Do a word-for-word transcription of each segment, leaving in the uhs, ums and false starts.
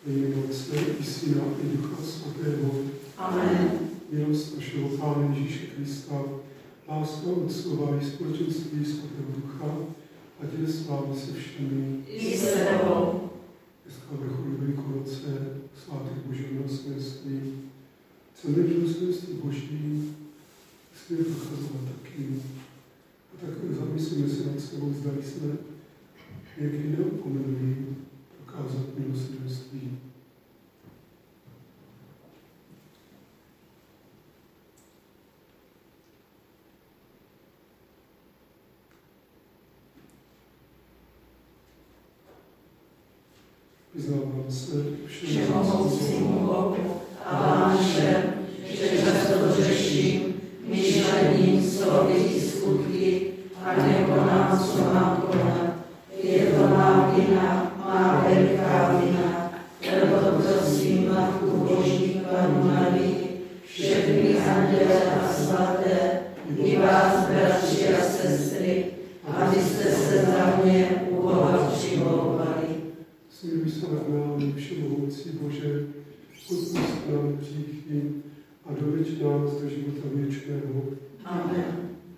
jménu Otce i Syna i Ducha Svatého. Amen. Milost našeho Pána Ježíše Krista, láska Otcova i společenství Svatého Ducha, ať je s vámi se všemi. I s tebou. Dneska vrcholí Velikonoce, svátek Božího milosrdenství. Chceme milosrdenství Boží, musíme prochazovat taky. A tak zamyslíme se nad sebou, zdali jsme někdy neopomenuli prokázat milosrdenství. Vyznávám se všemohoucímu Bohu a vám všem, že často hřeším, myšlením, slovy i skutky a nekonám, co mám konat. Je to má vina, má veliká vina, proto prosím Matku Boží, Pannu Marii, všechny anděle a svaté, i vás, bratři a sestry, abyste se za mě u Boha přimlouvali. Smiluj se nad námi, všemohoucí Bože, odpusť nám hříchy a doveď nás do života věčného. Amen.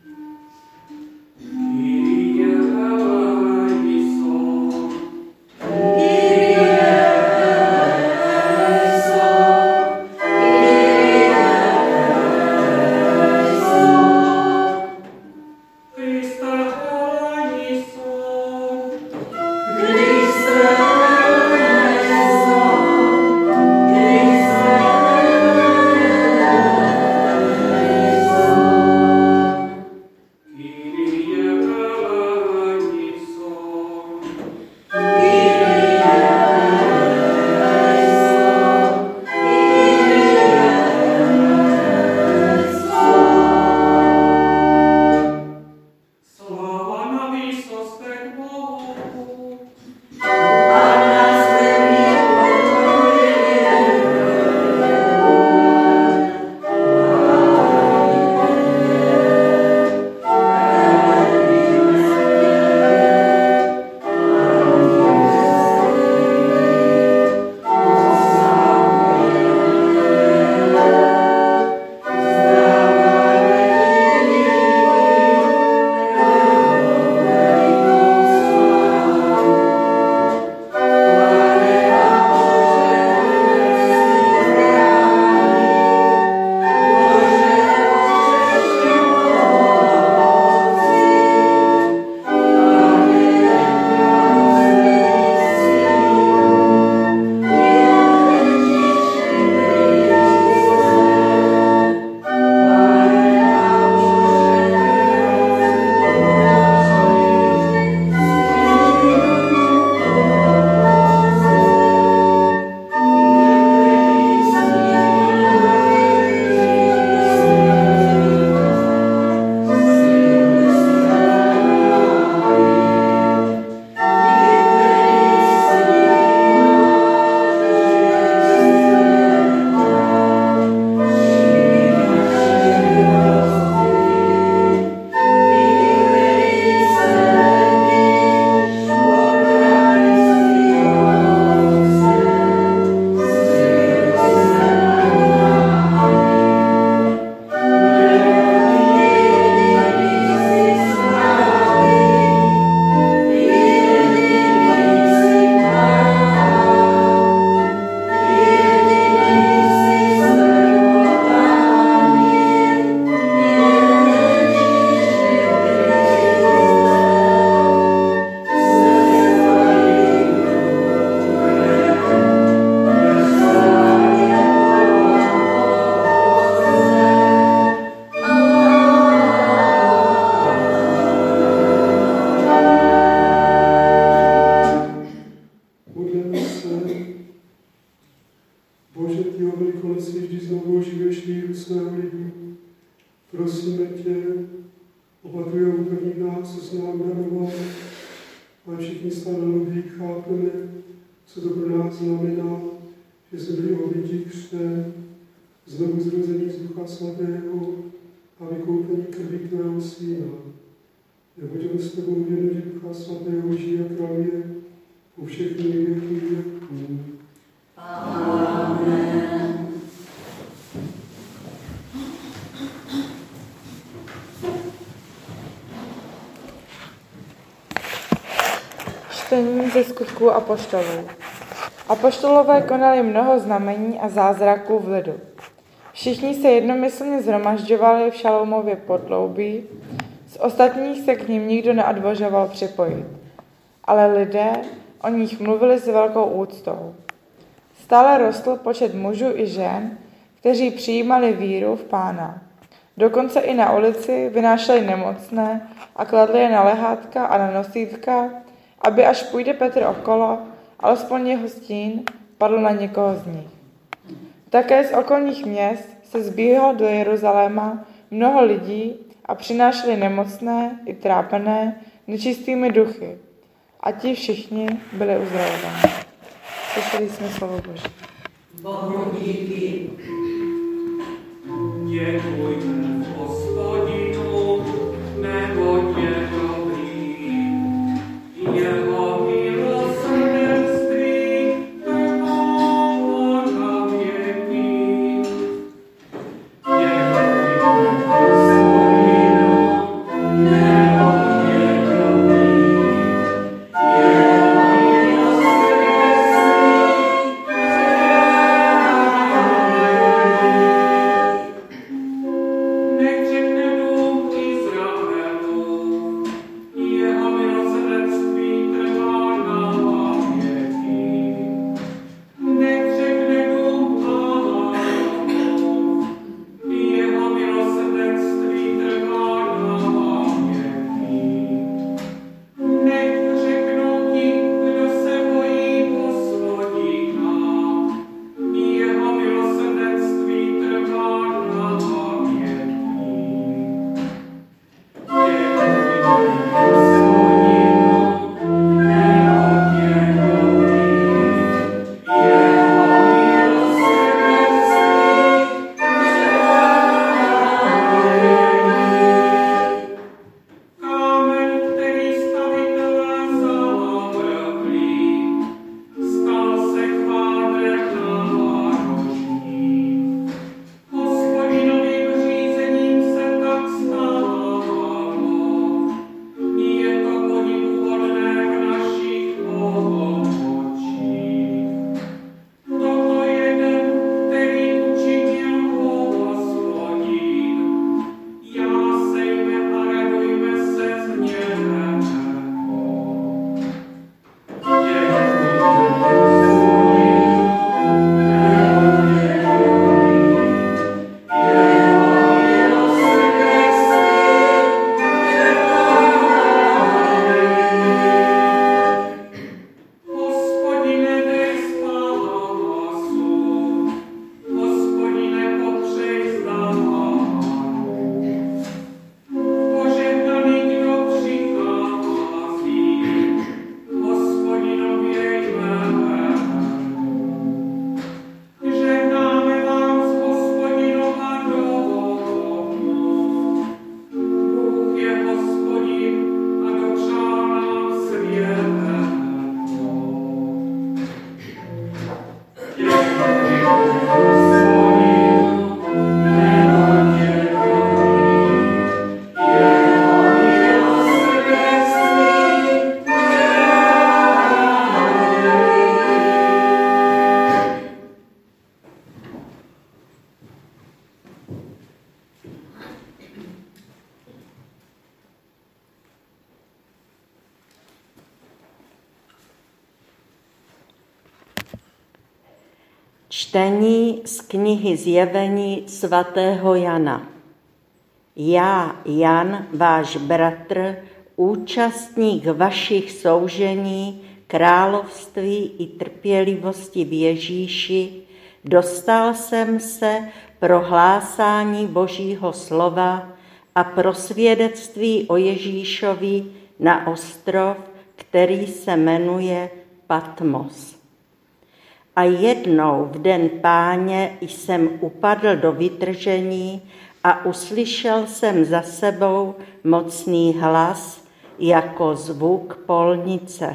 Neboť on s tebou v jednotě Ducha Svatého žije a králuje po všechny věky věků. Čtení ze skutků apoštolů. Apoštolové konali mnoho znamení a zázraků v lidu. Všichni se jednomyslně shromažďovali v Šaloumově podloubí, z ostatních se k ním nikdo neodvažoval připojit. Ale lidé o nich mluvili s velkou úctou. Stále rostl počet mužů i žen, kteří přijímali víru v Pána. Dokonce i na ulici vynášeli nemocné a kladli je na lehátka a na nosítka, aby až půjde Petr okolo, alespoň jeho stín padl na někoho z nich. Také z okolních měst se zbíhalo do Jeruzaléma mnoho lidí a přinášeli nemocné i trápené nečistými duchy. A ti všichni byli uzdravováni. Slyšeli jsme slovo Boží. Bohu díky. Děkujme Hospodinu, neboť je dobrý. Jeho milosrdenství trvá na věky. Děkujme Hospodinu, neboť je dobrý. Jeho milosrdenství nech řekne dům Izraelu, jeho milosrdenství trvá na věky. Nech řekne dům Áronův, jeho milosrdenství trvá na věky. Nech řeknou ti, kdo se bojí Hospodina, jeho milosrdenství trvá na věky. Kámen, který stavitelé zavrhli, stal se chvádem nárožní. Hospodinovým řízením se tak stalo, je to podivuhodné v našich očích. Toto je den, který učinil Hospodin. Jásejme a radujme se z něho. Děkujme Hospodinu, neboť je dobrý. Jeho milosrdenství Hospodine, dej spásu, Hospodine, popřej zdávanou. Požehnaný, kdo přichází, Hospodinově jménu. Žehnáme vám z Hospodinova domu. Bůh je Hospodin a dopřál nám světlo. Děkujme Hospodinu, neboť je dobrý. Jeho milosrdenství trvá na věky. Čtení z knihy Zjevení svatého Jana. Já, Jan, váš bratr, účastník vašich soužení, království i trpělivosti v Ježíši, dostal jsem se pro hlásání Božího slova a pro svědectví o Ježíšovi na ostrov, který se jmenuje Patmos. A jednou v den Páně jsem upadl do vytržení a uslyšel jsem za sebou mocný hlas jako zvuk polnice.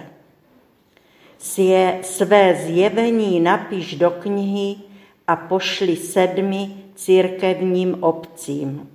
Své zjevení napiš do knihy a pošli sedmi církevním obcím.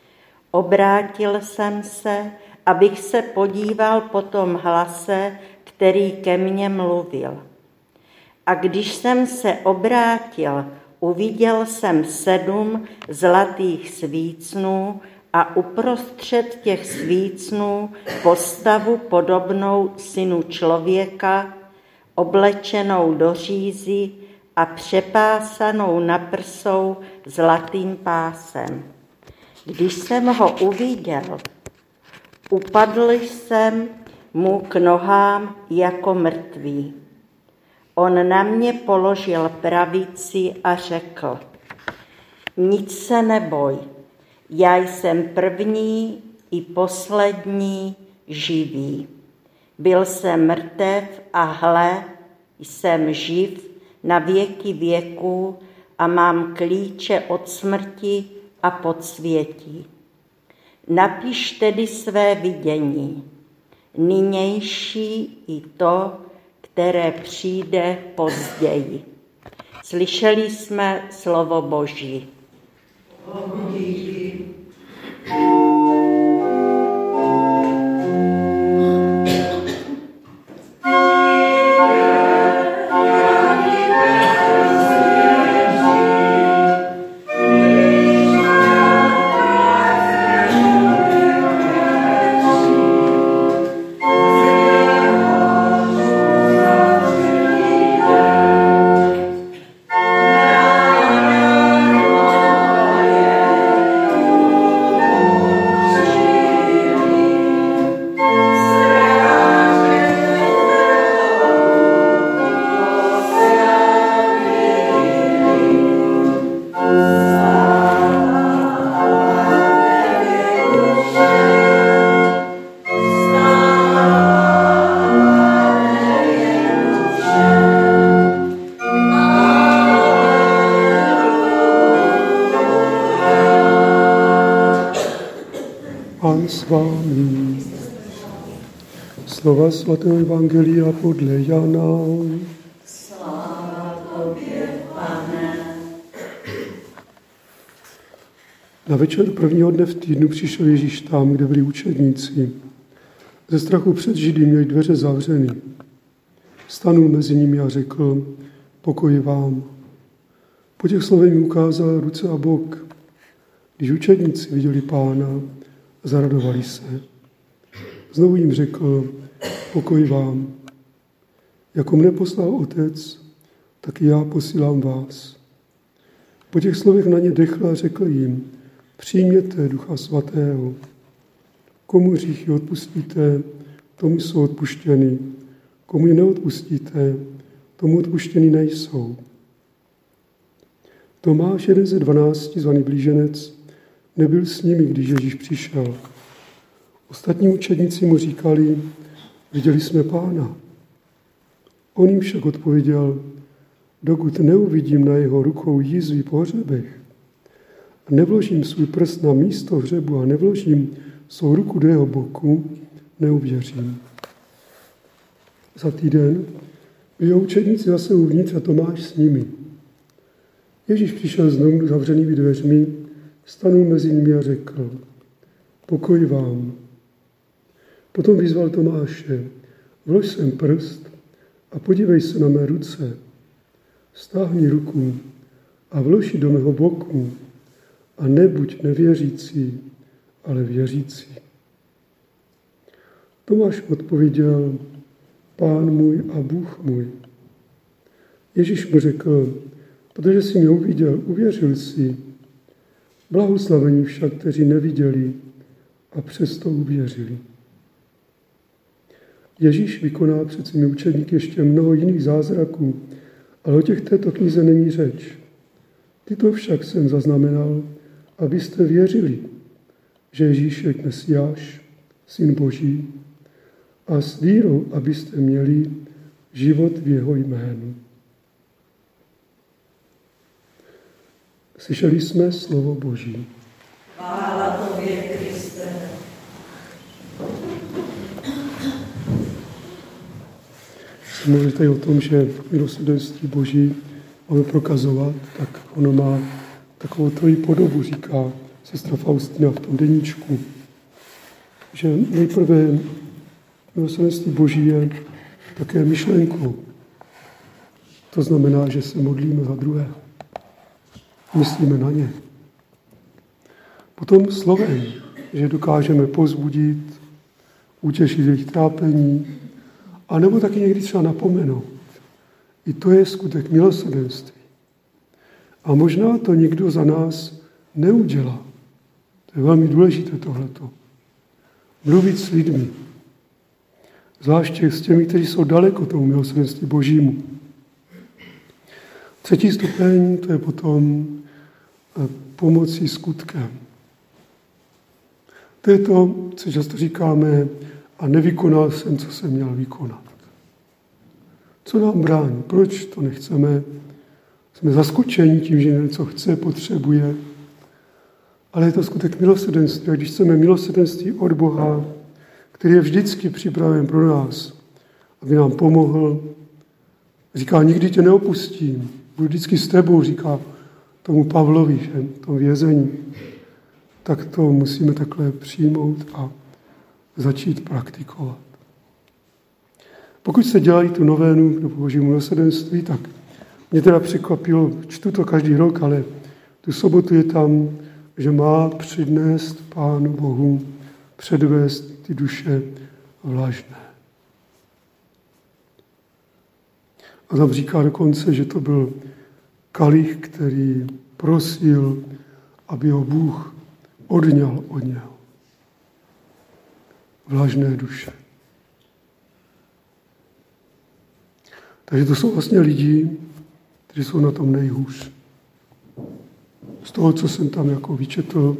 Obrátil jsem se, abych se podíval po tom hlase, který ke mně mluvil. A když jsem se obrátil, uviděl jsem sedm zlatých svícnů a uprostřed těch svícnů postavu podobnou synu člověka, oblečenou do řízy a přepásanou na prsou zlatým pásem. Když jsem ho uviděl, upadl jsem mu k nohám jako mrtvý. On na mě položil pravici a řekl: Nic se neboj, já jsem první i poslední živý. Byl jsem mrtev a hle, jsem živ na věky věků a mám klíče od smrti a podsvětí. Napiš tedy své vidění, nynější i to, které přijde později. Slyšeli jsme slovo Boží. Bohu díky. Pán s vámi. Slova svatého evangelia podle Jana. Sláva tobě, Pane. Na večer prvního dne v týdnu přišel Ježíš tam, kde byli učedníci. Ze strachu před Židy měli dveře zavřeny. Stanul mezi nimi a řekl: Pokoj vám. Po těch slovech mi ukázal ruce a bok. Když učedníci viděli Pána, zaradovali se. Znovu jim řekl: Pokoj vám. Jako mne poslal Otec, tak i já posílám vás. Po těch slovech na ně dechl a řekl jim: Přijměte Ducha Svatého. Komu hříchy odpustíte, tomu jsou odpuštěny. Komu je neodpustíte, tomu odpuštěny nejsou. Tomáš, jeden ze dvanácti, zvaný blíženec, nebyl s nimi, když Ježíš přišel. Ostatní učedníci mu říkali: Viděli jsme Pána. On jim však odpověděl: Dokud neuvidím na jeho rukou jízvy po hřebech a nevložím svůj prst na místo hřebu a nevložím svou ruku do jeho boku, neuvěřím. Za týden byli učedníci zase uvnitř a Tomáš s nimi. Ježíš přišel znovu zavřenými dveřmi, stanul mezi nimi a řekl: Pokoj vám. Potom vyzval Tomáše: Vlož sem prst a podívej se na mé ruce. Stáhni ruku a vlož ji do mého boku a nebuď nevěřící, ale věřící. Tomáš odpověděl: Pán můj a Bůh můj. Ježíš mu řekl: Protože jsi mě uviděl, uvěřil jsi. Blahoslavení však, kteří neviděli a přesto uvěřili. Ježíš vykoná před svými učedníky ještě mnoho jiných zázraků, ale o těch této knize není řeč. Tyto však jsem zaznamenal, abyste věřili, že Ježíš je Mesiáš, Syn Boží, a s vírou, abyste měli život v jeho jménu. Slyšeli jsme slovo Boží. Chvála tobě, Kriste. Jsem mluvil tady o tom, že milosrdenství Boží máme prokazovat, tak ono má takovou trojí podobu, říká sestra Faustina v tom deníčku. Že nejprve milosrdenství Boží je také myšlenkou. To znamená, že se modlíme za druhé. Myslíme na ně. Potom slovem, že dokážeme povzbudit, utěšit jejich trápení, anebo taky někdy třeba napomenout. I to je skutek milosrdenství. A možná to nikdo za nás neudělá. To je velmi důležité tohleto. Mluvit s lidmi. Zvláště s těmi, kteří jsou daleko tomu milosrdenství Božímu. Třetí stupeň, to je potom pomocí skutkem. To je to, co často říkáme, a nevykonal jsem, co jsem měl vykonat. Co nám brání? Proč to nechceme? Jsme zaskočeni tím, že něco chce, potřebuje. Ale je to skutek milosrdenství. A když chceme milosrdenství od Boha, který je vždycky připraven pro nás, aby nám pomohl, říká, nikdy tě neopustím, budu vždycky s tebou, říká tomu Pavlovi, že, v tom vězení, tak to musíme takhle přijmout a začít praktikovat. Pokud jste dělali tu novénu do Božímu milosrdenství, tak mě teda překvapilo, čtu to každý rok, ale tu sobotu je tam, že má přednést Pánu Bohu, předvést ty duše vlažné. A tam říká dokonce, že to byl kalich, který prosil, aby ho Bůh odňal od něho. Vlažné duše. Takže to jsou vlastně lidi, kteří jsou na tom nejhůř. Z toho, co jsem tam jako vyčetl,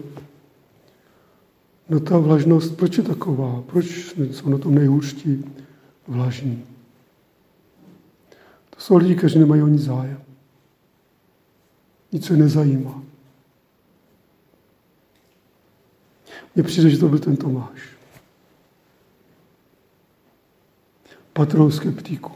no ta vlažnost, proč je taková? Proč jsou na tom nejhůřtí vlažní? To jsou lidi, kteří nemají o nic zájem. Nic se nezajímá. Mně přijde, že to byl ten Tomáš. Patron skeptiků.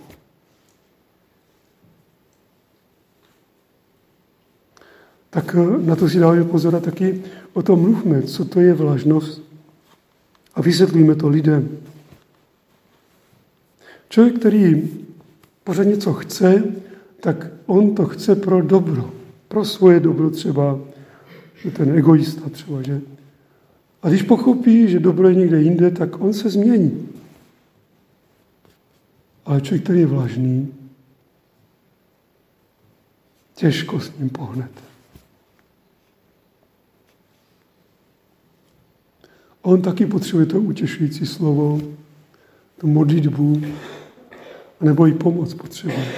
Tak na to si dáváme pozor a taky o tom mluvme, co to je vlažnost a vysvětlíme to lidem. Člověk, který pořád něco chce, tak on to chce pro dobro. Pro svoje dobro třeba, ten egoista třeba, že? A když pochopí, že dobro je někde jinde, tak on se změní. Ale člověk, který je vlažný, těžko s ním pohnete. On taky potřebuje to utěšující slovo, tu modlitbu, nebo i pomoc potřebuje.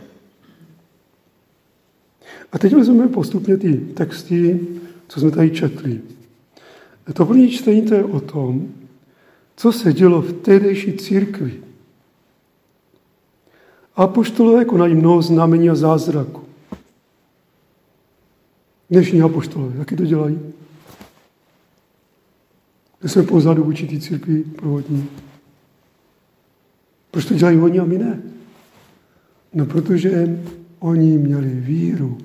A teď vezmeme postupně ty texty, co jsme tady četli. To první čtení to je o tom, co se dělo v tehdejší církvi. Apoštolové konají mnoho znamení a zázraků. Dnešní apoštolové taky to dělají. My jsme pozadu v určitý církvi prvodní. Proč to dělají oni a my ne? No, protože oni měli víru.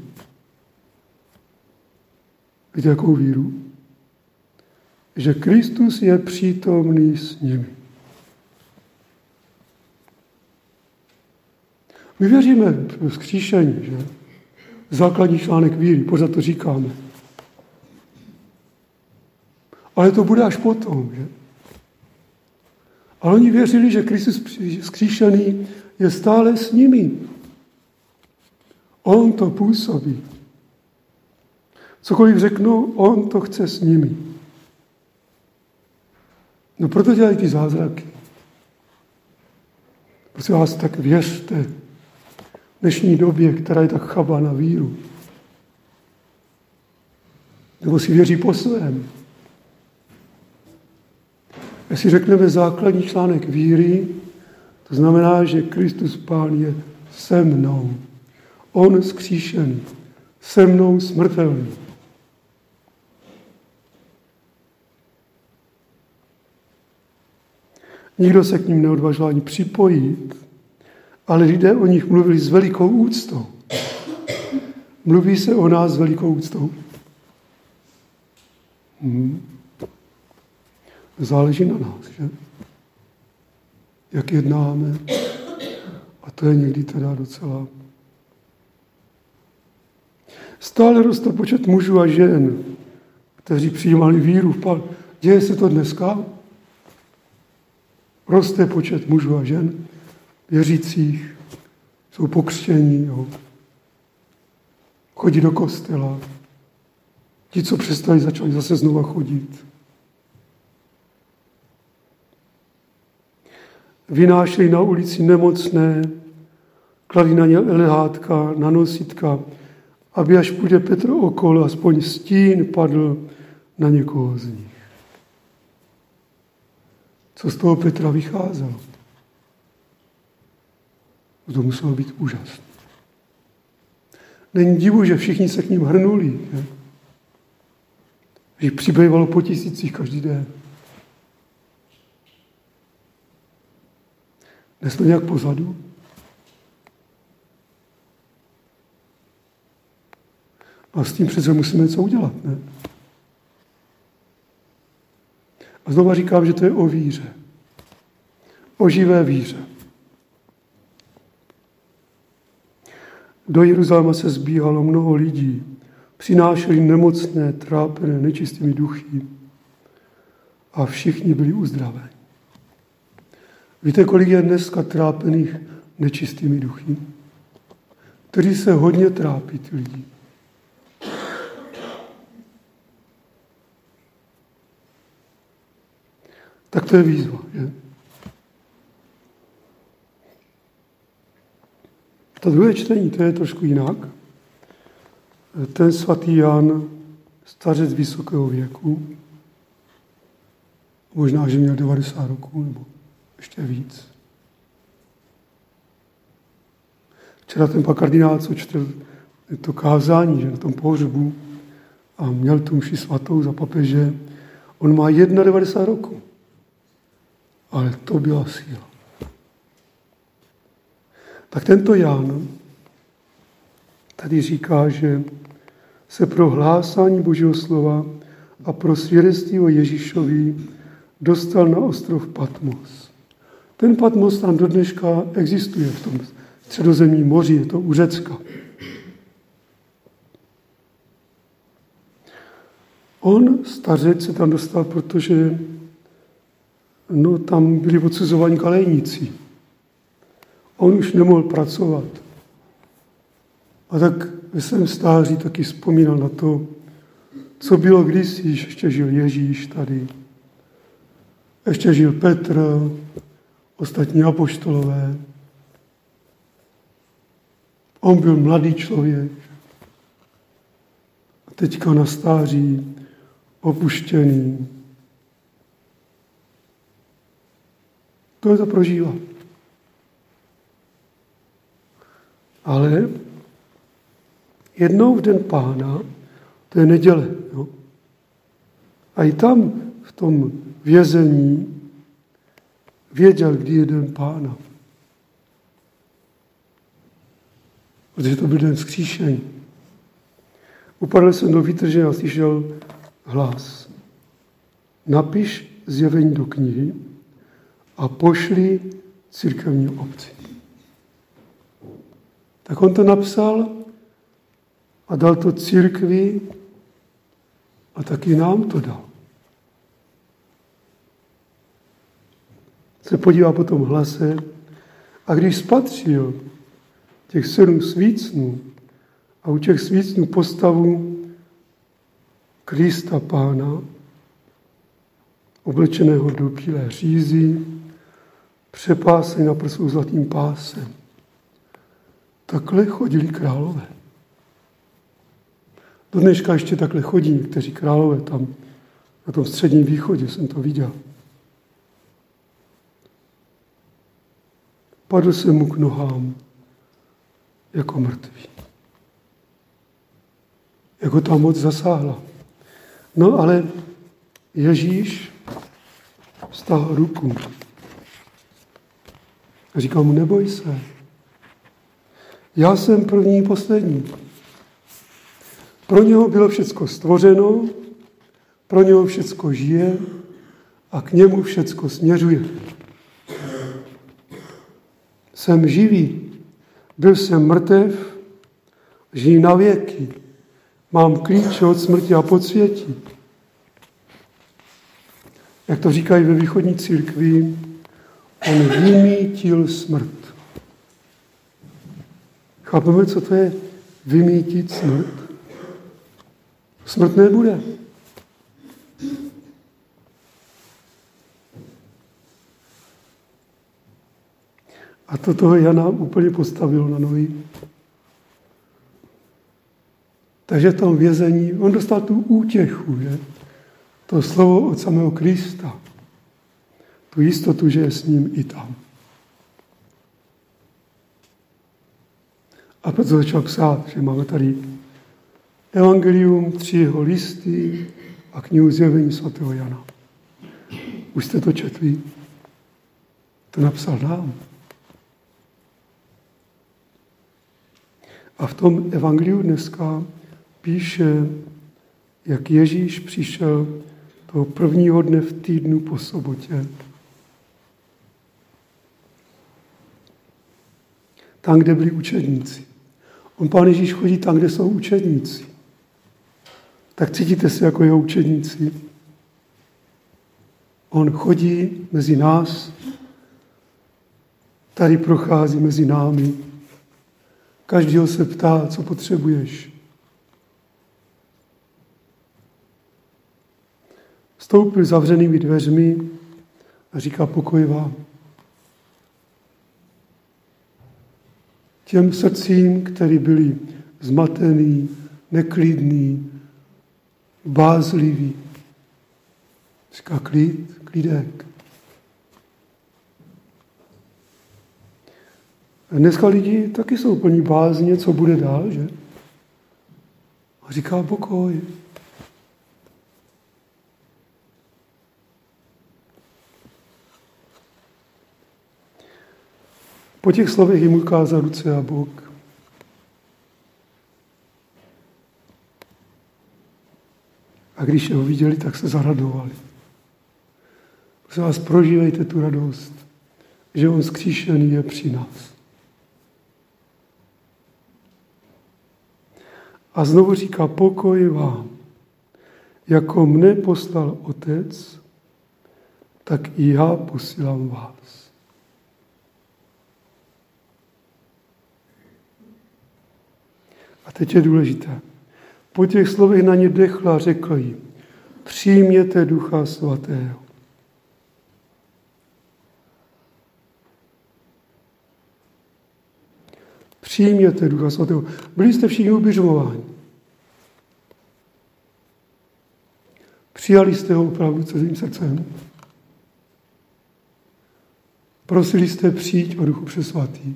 Víte, jakou víru? Že Kristus je přítomný s nimi. My věříme v vzkříšení, že? Základní článek víry, pořád to říkáme. Ale to bude až potom, že? Ale oni věřili, že Kristus vzkříšený je stále s nimi. On to působí. Cokoliv řeknou, on to chce s nimi. No proto dělají ty zázraky. Prosím vás, tak věřte v dnešní době, která je tak chabá na víru. Nebo si věří po svém. Jestli řekneme základní článek víry, to znamená, že Kristus Pán je se mnou. On vzkříšený, se mnou smrtelný. Nikdo se k ním neodvažil ani připojit, ale lidé o nich mluvili s velikou úctou. Mluví se o nás s velikou úctou. Hmm. Záleží na nás, že? Jak jednáme, to je někdy teda docela. Stále roste počet mužů a žen, kteří přijímali víru v Pána. Děje se to dneska? Roste počet mužů a žen, věřících, jsou pokřtění, jo. Chodí do kostela. Ti, co přestali, začali zase znova chodit. Vynášeli na ulici nemocné, kladli na ně lehátka, na nosítka, aby až půjde Petr okolo, aspoň stín padl na někoho z nich. Co z toho Petra vycházelo? To muselo být úžasné. Není divu, že všichni se k ním hrnuli. Ne? Že jich přibývalo po tisících každý den. Dnes to nějak pozadu? A s tím přece musíme něco udělat, ne? A znova říkám, že to je o víře. O živé víře. Do Jeruzaléma se zbíhalo mnoho lidí. Přinášeli nemocné, trápené, nečistými duchy. A všichni byli uzdraveni. Víte, kolik je dneska trápených nečistými duchy? Kteří se hodně trápí, ty lidi. Tak to je výzva, že? To druhé čtení, to je trošku jinak. Ten svatý Jan, stařec vysokého věku, možná, že měl devadesát roků, nebo ještě víc. Včera ten pan kardinál, co četl to kázání, že na tom pohřbu a měl tu mši svatou za papeže, on má devadesát jedna roku. Ale to byla síla. Tak tento Jan tady říká, že se pro hlásání Božího slova a pro svědectví o Ježíšovi dostal na ostrov Patmos. Ten Patmos tam do dneška existuje v tom středozemním moři, je to u Řecka. On, stařec, se tam dostal, protože no, tam byli odsuzovaní kalejníci. On už nemohl pracovat. A tak ve svém stáří taky vzpomínal na to, co bylo kdysi, ještě žil Ježíš tady. Ještě žil Petr, ostatní apoštolové. On byl mladý člověk. A teďka na stáří opuštěný. To je to prožívá. Ale jednou v den Pána, to je neděle, jo? A i tam v tom vězení věděl, kdy je den Pána. Protože to byl den vzkříšení. Upadl jsem do výtrže a slyšel hlas. Napiš zjevení do knihy a pošli církevní obci. Tak on to napsal a dal to církvi a taky nám to dal. Se podívá po tom hlase a když spatřil těch sedm svícnů a u těch svícnů postavu Krista Pána, oblečeného do bílé řízy, přepásený na prsou zlatým pásem. Takhle chodili králové. Do dneška ještě takhle chodí někteří králové tam na tom středním východě, jsem to viděl. Padl jsem mu k nohám jako mrtvý. Jako ta moc zasáhla. No ale Ježíš stáhl ruku a říkal mu, neboj se. Já jsem první, poslední. Pro něho bylo všecko stvořeno, pro něho všecko žije a k němu všecko směřuje. Jsem živý Byl jsem mrtev, žiji na věky. Mám klíč od smrti a podsvětí. Jak to říkají ve východní církvi, on vymítil smrt. Chápeme, co to je vymítit smrt? Smrt nebude. A to toho Jana úplně postavilo na nohy. Takže v tom vězení, on dostal tu útěchu, že? To slovo od samého Krista. Tu jistotu, že je s ním i tam. A proto začal psát, že máme tady evangelium, tři jeho listy a knihu Zjevení svatého Jana. Už jste to četli? To napsal nám. A v tom evangeliu dneska píše, jak Ježíš přišel toho prvního dne v týdnu po sobotě. Tam, kde byli učedníci. On, Pán Ježíš, chodí tam, kde jsou učedníci. Tak cítíte se jako jeho učedníci. On chodí mezi nás, tady prochází mezi námi. Každýho se ptá, co potřebuješ. Vstoupil zavřenými dveřmi a říká pokoj vám. Těm srdcím, který byli zmatený, neklidný, bázlivý. Říká klid, klidek. A dneska lidi taky jsou plní bázně, co bude dál, že? A říká pokoj. Po těch slovech jim ukázal ruce a bok. A když je ho viděli, tak se zaradovali. Prosím vás, prožívejte tu radost, že on zkříšený je při nás. A znovu říká, pokoj vám, jako mne poslal Otec, tak i já posílám vás. A teď je důležité. Po těch slovech na ně dechla, řekl jim, přijměte Ducha Svatého. Přijměte Ducha Svatého. Byli jste všichni uběžmováni. Přijali jste ho opravdu celým srdcem. Prosili jste přijít o Duchu Přesvatý.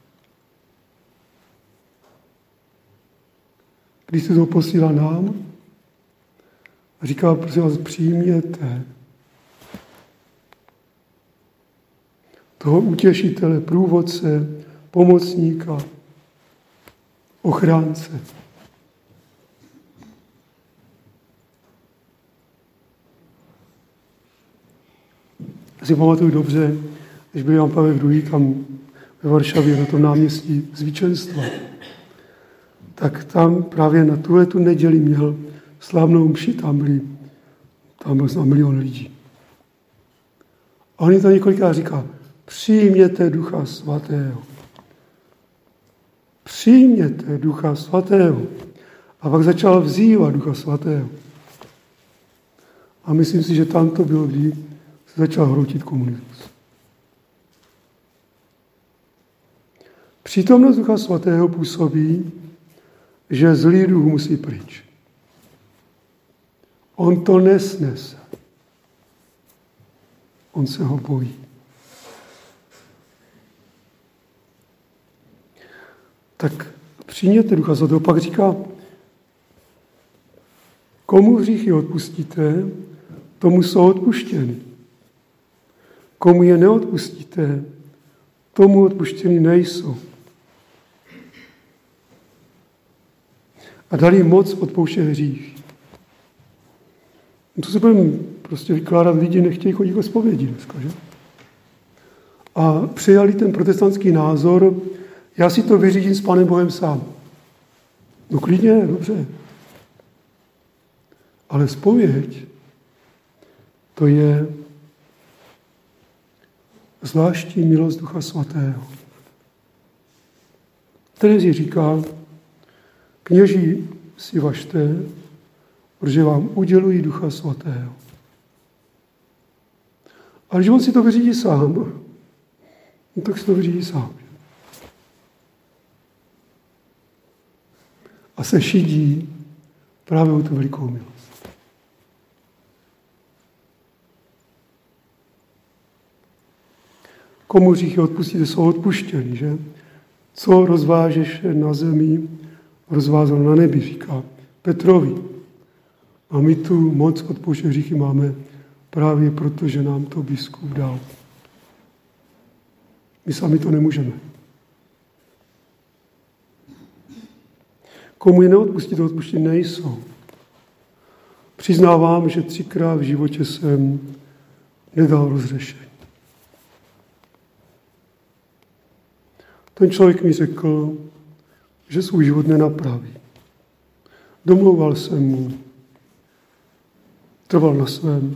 Když se to posílá nám a říká, prosím vás, přijměte toho utěšitele, průvodce, pomocníka, ochránce. Já si pamatuju dobře, když byl Jan Pavel druhý. tam ve Varšavě na tom náměstí Zvíčenstva, tak tam právě na tuhletu neděli měl slavnou mši, tam byli, tam byl snad milion lidí. A on jim to několikrát říká, přijměte Ducha Svatého. Přijměte Ducha Svatého. A pak začal vzývat Ducha Svatého. A myslím si, že tam to bylo, kdy se začal hroutit komunismus. Přítomnost Ducha Svatého působí, že zlý duch musí pryč. On to nesnese. On se ho bojí. Tak přijměte Ducha Svatého. Pak říká, komu hříchy odpustíte, tomu jsou odpuštěny. Komu je neodpustíte, tomu odpuštěny nejsou. A dali moc odpouštět hřích. To se budeme prostě vykládat, lidi nechtějí chodit k zpovědi dneska, že? A přijali ten protestantský názor, já si to vyřídím s Pánem Bohem sám. No klidně, dobře. Ale zpověď, to je zvláštní milost Ducha Svatého. Terezí říká, kněží si važte, protože vám udělují Ducha Svatého. A když on si to vyřídí sám, no tak si to vyřídí sám. A se šidí právě o tu velikou milost. Komu hříchy odpustíte, jsou odpuštěny, že? Co rozvážeš na zemi, rozvázal na nebi, říká Petrovi. A my tu moc odpouštět hříchy máme právě proto, že nám to biskup dal. My sami to nemůžeme. Komu je neodpustíte, odpuštěni nejsou. Přiznávám, že třikrát v životě jsem nedal rozřešení. Ten člověk mi řekl, že svůj život nenapraví. Domlouval jsem mu, trval na svém.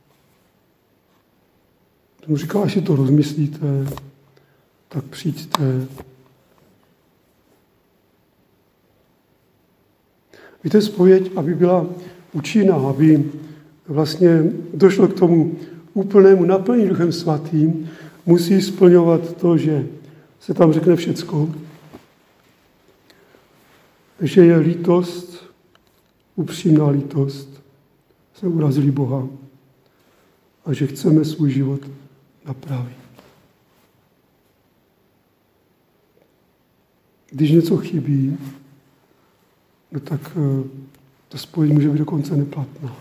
Jsem říkal, až si to rozmyslíte, tak přijďte. Víte, zpověď, aby byla účinná, aby vlastně došlo k tomu úplnému naplnění Duchem Svatým, musí splňovat to, že se tam řekne všecko, že je lítost, upřímná lítost, jsme urazili Boha a že chceme svůj život napravit. Když něco chybí, no tak ta spověď může být dokonce neplatná.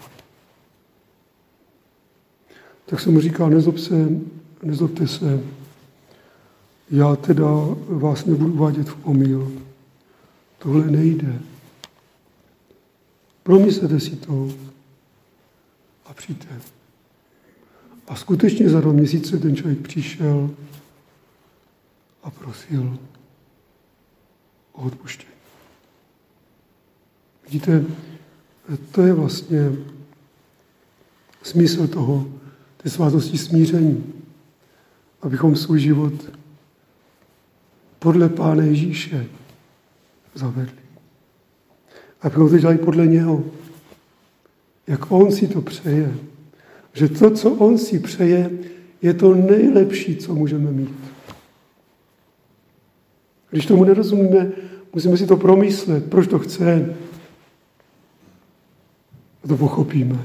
Tak jsem mu říkal, nezlob se, nezlobte se, já teda vás nebudu uvádět v omyl. Tohle nejde. Promyslete si to a přijďte. A skutečně za dva měsíce ten člověk přišel a prosil o odpuštění. Vidíte, to je vlastně smysl toho, té svátosti smíření, abychom svůj život podle Pána Ježíše zavedli. Abychom to dělali podle něho. Jak on si to přeje. Že to, co on si přeje, je to nejlepší, co můžeme mít. Když tomu nerozumíme, musíme si to promyslet, proč to chce. A to pochopíme.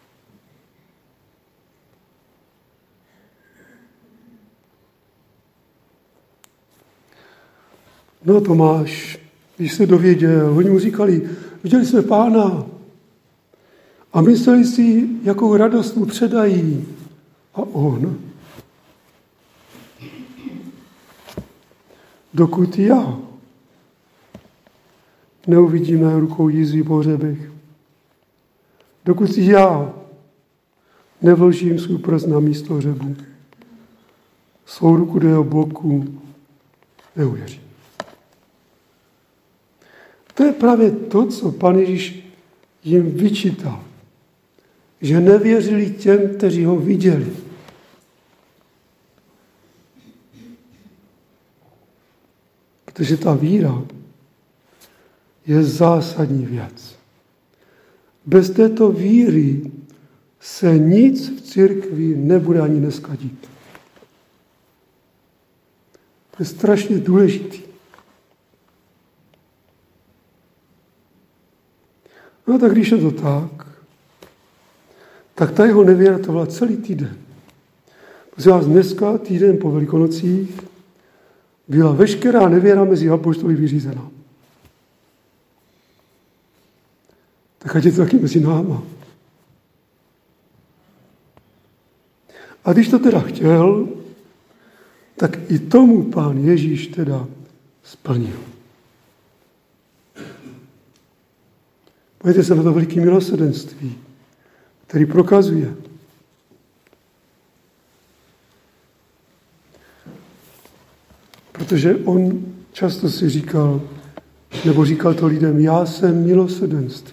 No Tomáš, když se dověděl, oni mu říkali, viděli jsme Pána a mysleli si, jakou radost mu předají. A on, dokud já neuvidím na rukou jízvy po hřebech, dokud já nevložím svůj prst na místo hřebu, svou ruku do jeho boku, neuvěřím. To je právě to, co Pán Ježíš jim vyčítal. Že nevěřili těm, kteří ho viděli. Protože ta víra je zásadní věc. Bez této víry se nic v církvi nebude ani dneska dít. To je strašně důležitý. No tak když je to tak, tak ta jeho nevěra to byla celý týden. Prosím vás, dneska, týden po Velikonocích, byla veškerá nevěra mezi apoštoly vyřízená. Tak ať je to taky mezi náma. A když to teda chtěl, tak i tomu Pán Ježíš teda splnil. Pojďte se na to veliké milosrdenství, který prokazuje. Protože on často si říkal, nebo říkal to lidem, já jsem milosrdenství.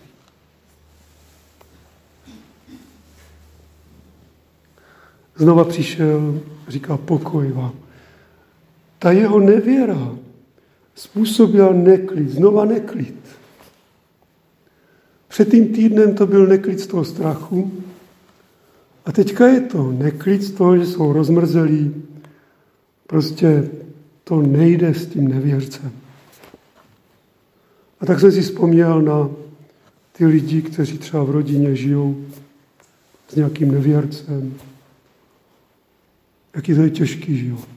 Znova přišel, říkal, pokoj vám. Ta jeho nevěra způsobila neklid, znova neklid. Před tím týdnem to byl neklid z toho strachu a teďka je to neklid z toho, že jsou rozmrzelí. Prostě to nejde s tím nevěrcem. A tak jsem si vzpomněl na ty lidi, kteří třeba v rodině žijou s nějakým nevěrcem. Jaký to je těžký život.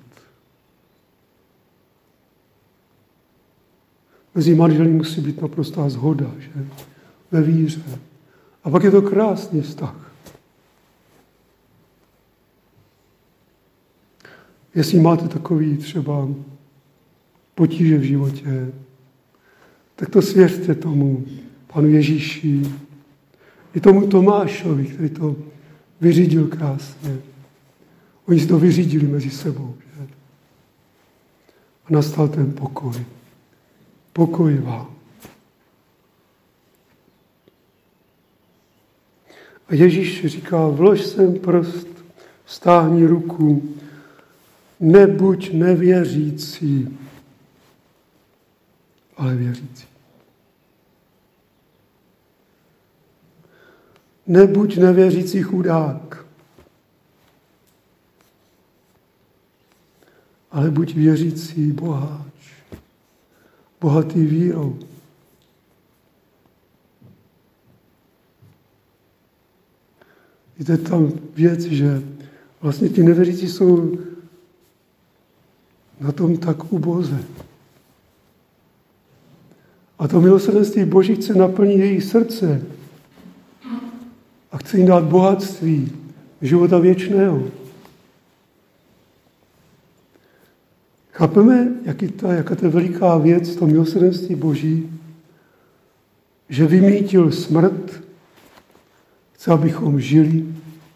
Mezi manželi musí být naprostá shoda, že? Ve víře. A pak je to krásný vztah. Jestli máte takový třeba potíže v životě, tak to svěřte tomu Panu Ježíši i tomu Tomášovi, který to vyřídil krásně. Oni si to vyřídili mezi sebou. Že? A nastal ten pokoj. Pokoj vám. A Ježíš říká, vlož sem prst, stáhni ruku, nebuď nevěřící, ale věřící. Nebuď nevěřící chudák, ale buď věřící boháč, bohatý vírou. Víte, tam věc, že vlastně ti nevěřící jsou na tom tak uboze. A to milosrdenství Boží chce naplnit jejich srdce a chce jim dát bohatství života věčného. Chápeme, jaký ta, jaká to je veliká věc, to milosrdenství Boží, že vymítil smrt, chce, abychom žili,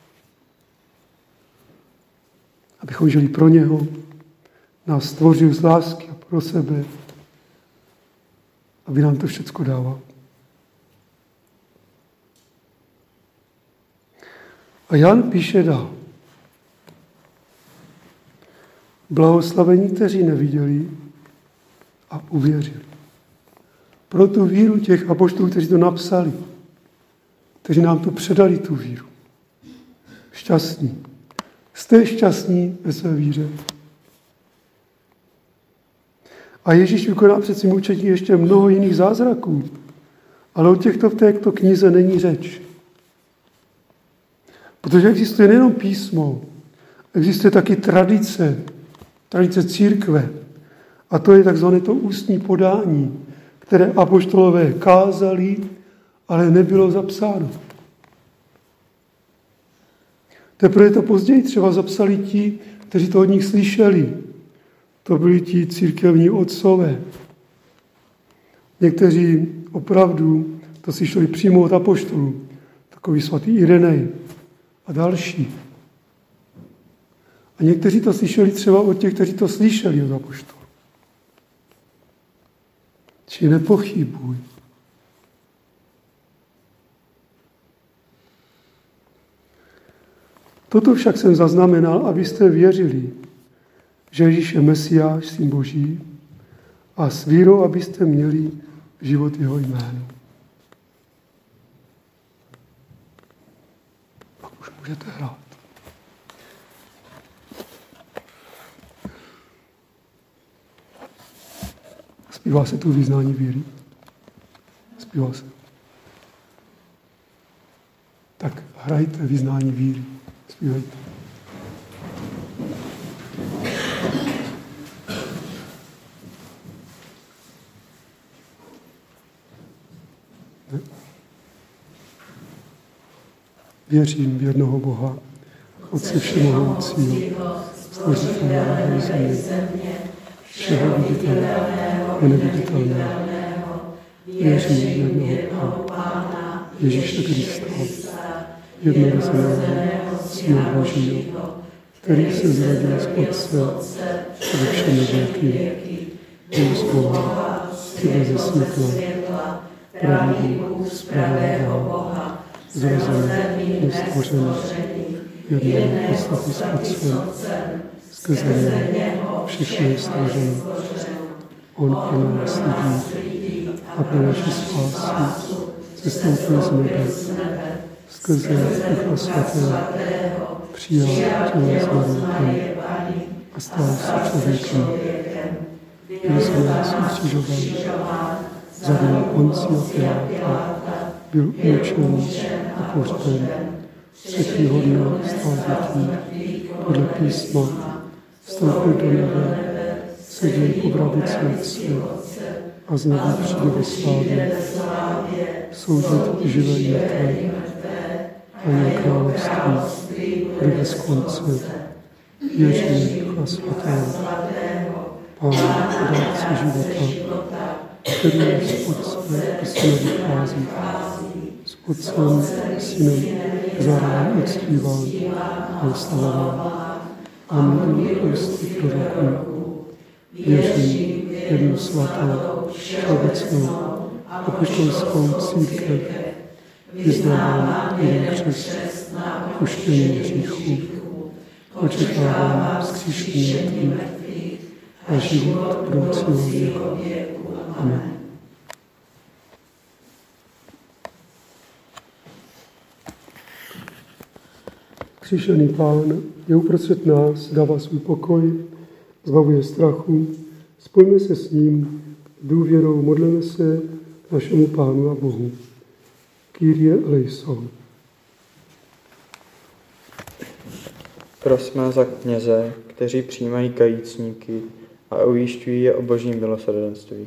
abychom žili pro něho, nás stvořil z lásky a pro sebe, aby nám to všecko dával. A Jan píše dál. Blahoslavení, kteří neviděli a uvěřili. Pro tu víru těch apoštolů, kteří to napsali, kteří nám to předali, tu víru. Šťastní. Jste šťastní ve své víře. A Ježíš vykoná před svým učením ještě mnoho jiných zázraků. Ale o těchto v této knize není řeč. Protože existuje nejenom písmo, existuje taky tradice, tradice církve. A to je takzvané to ústní podání, které apoštolové kázali, ale nebylo zapsáno. Teprve to později třeba zapsali ti, kteří to od nich slyšeli. To byli ti církevní otcové. Někteří opravdu to slyšeli přímo od apoštolů. Takový svatý Irenej a další. A někteří to slyšeli třeba od těch, kteří to slyšeli od apoštolů. Či nepochybuj. Toto však jsem zaznamenal, abyste věřili, že Ježíš je Mesiáš, Syn Boží, a s vírou, abyste měli život jeho jménu. Pak už můžete hrát. Zpívá se tu vyznání víry? Zpívá se. Tak hrajte vyznání víry. Zpívajte. Věřím v jednoho Boha, Otce všemohoucího, stvořitele nebe i země, všeho viditelného i neviditelného. Věřím v jednoho Pána, Ježíše Krista, jednorozeného Syna Božího, který se zrodil z Otce ve všemi věky. Vůz Boha, tebe ze světla, pravý Bůh z pravého Boha, zrozený, nestvořený, jednou podstatný s Otcem, skrze něho všechno je stvořeno. On pro nás lidí a pro naši spásu sestoupil z nebe, skrze Ducha Svatého přijal tělo z Marie a stal se člověkem. Byl za nás ukřižován, zabil Poncia Piláta, byl umučen a pohřben. Třetího dne vstal z mrtvých podle písma, vstoupil do nebe, seděl po pravici Otce a znovu přijde ve slávě, soudit živé i mrtvé a jeho království bude bez konce. Věřím Ducha Svatého, Pána a dárce života, který z Otce a Syna vychází, s Otcem a Synem zároveň uctíván a oslavován a mluví ústy proroků. Věřím v jednu svatou, všeobecnou, apoštolskou církev, vyznávám jeden křest na odpuštění hříchů, očekávám vzkříšení mrtvých a život budoucího věku. Amen. Křišený Pán je uprostřed nás, dává svůj pokoj, zbavuje strachu. Spojme se s ním důvěrou, modleme se k našemu Pánu a Bohu. Kyrie eleison. Prosme za kněze, kteří přijímají kajícníky a ujišťují je o božím milosrdenství.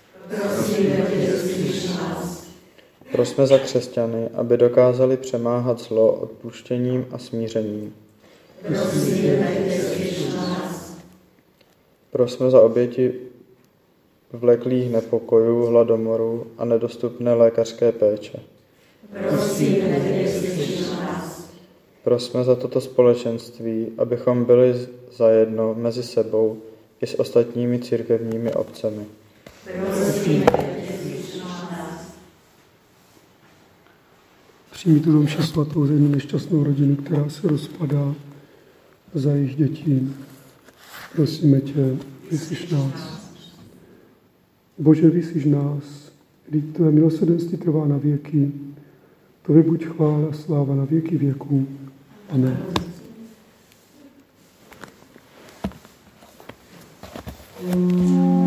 Prosme za křesťany, aby dokázali přemáhat zlo odpuštěním a smířením. Prosme za oběti vleklých nepokojů, hladomoru a nedostupné lékařské péče. Prosme za toto společenství, abychom byli zajedno mezi sebou i s ostatními církevními obcemi. Přijmi tu domši svatou za jednu nešťastnou rodinu, která se rozpadá, za jejich dětí. Prosíme tě, vyslyš nás. Bože, vyslyš nás, vždyť tvé milosrdenství trvá na věky. Tobě buď chvála a sláva na věky věků. Amen. Mm.